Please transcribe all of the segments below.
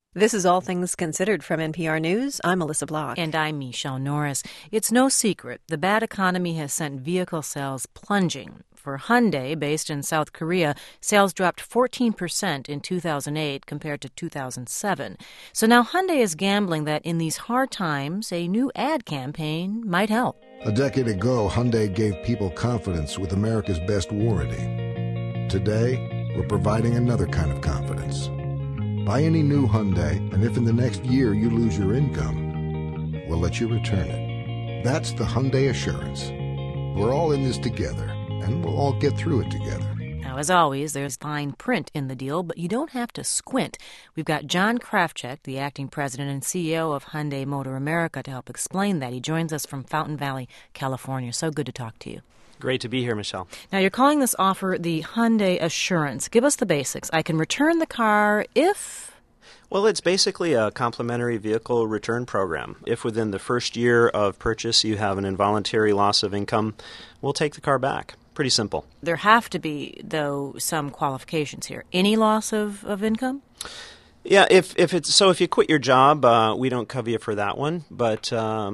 This is All Things Considered from NPR News. I'm Melissa Block. And I'm Michelle Norris. It's no secret the bad economy has sent vehicle sales plunging. For Hyundai, based in South Korea, sales dropped 14% in 2008 compared to 2007. So now Hyundai is gambling that in these hard times, a new ad campaign might help. A decade ago, Hyundai gave people confidence with America's best warranty. Today, we're providing another kind of confidence. Buy any new Hyundai, and if in the next year you lose your income, we'll let you return it. That's the Hyundai Assurance. We're all in this together, and we'll all get through it together. Now, as always, there's fine print in the deal, but you don't have to squint. We've got John Krafcik, the acting president and CEO of Hyundai Motor America, to help explain that. He joins us from Fountain Valley, California. So good to talk to you. Great to be here, Michelle. Now, you're calling this offer the Hyundai Assurance. Give us the basics. I can return the car if... Well, it's basically a complimentary vehicle return program. If within the first year of purchase you have an involuntary loss of income, we'll take the car back. Pretty simple. There have to be, though, some qualifications here. Any loss of income? Yeah, if you quit your job, we don't cover you for that one. But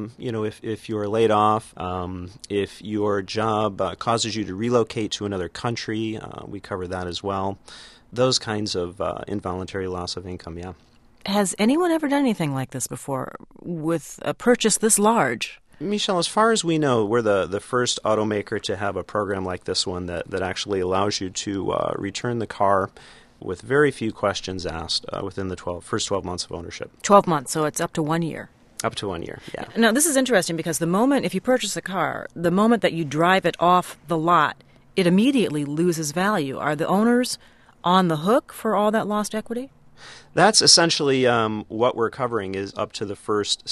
if you're laid off, if your job causes you to relocate to another country, we cover that as well. Those kinds of involuntary loss of income, yeah. Has anyone ever done anything like this before with a purchase this large? Michelle, as far as we know, we're the first automaker to have a program like this one that actually allows you to return the car with very few questions asked within the first 12 months of ownership. 12 months, so it's up to 1 year. Up to 1 year, yeah. Now, this is interesting because if you purchase a car, the moment that you drive it off the lot, it immediately loses value. Are the owners on the hook for all that lost equity? That's essentially what we're covering is up to the first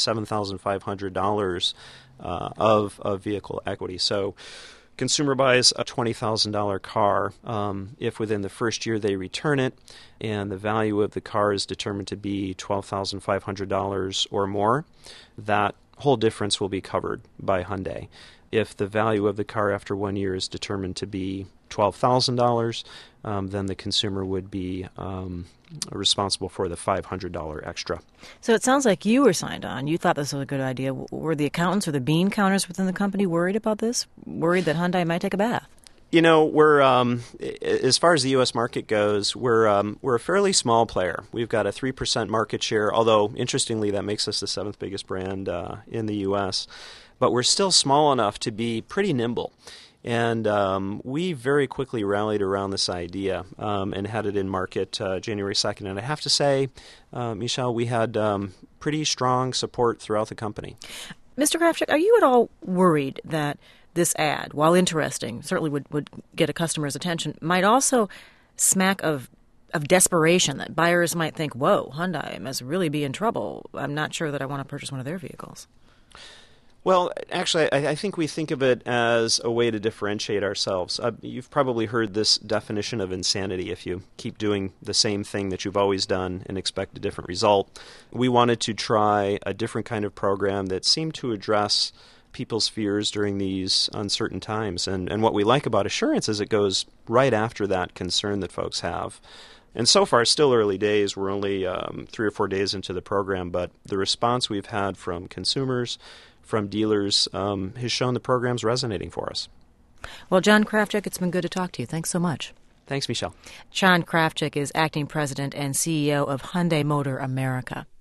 $7,500 of vehicle equity. So consumer buys a $20,000 car. If within the first year they return it and the value of the car is determined to be $12,500 or more, that whole difference will be covered by Hyundai. If the value of the car after 1 year is determined to be $12,000, then the consumer would be responsible for the $500 extra. So it sounds like you were signed on. You thought this was a good idea. Were the accountants or the bean counters within the company worried about this? Worried that Hyundai might take a bath? You know, we're as far as the U.S. market goes, we're a fairly small player. We've got a 3% market share, although interestingly that makes us the seventh biggest brand in the U.S. But we're still small enough to be pretty nimble. And we very quickly rallied around this idea and had it in market January 2nd. And I have to say, Michelle, we had pretty strong support throughout the company. Mr. Krafcik, are you at all worried that this ad, while interesting, certainly would get a customer's attention, might also smack of desperation, that buyers might think, whoa, Hyundai must really be in trouble. I'm not sure that I want to purchase one of their vehicles. Well, actually, I think we think of it as a way to differentiate ourselves. You've probably heard this definition of insanity: if you keep doing the same thing that you've always done and expect a different result. We wanted to try a different kind of program that seemed to address people's fears during these uncertain times. And what we like about Assurance is it goes right after that concern that folks have. And so far, still early days. We're only 3 or 4 days into the program, but the response we've had from consumers, from dealers, has shown the program's resonating for us. Well, John Krafcik, it's been good to talk to you. Thanks so much. Thanks, Michelle. John Krafcik is acting president and CEO of Hyundai Motor America.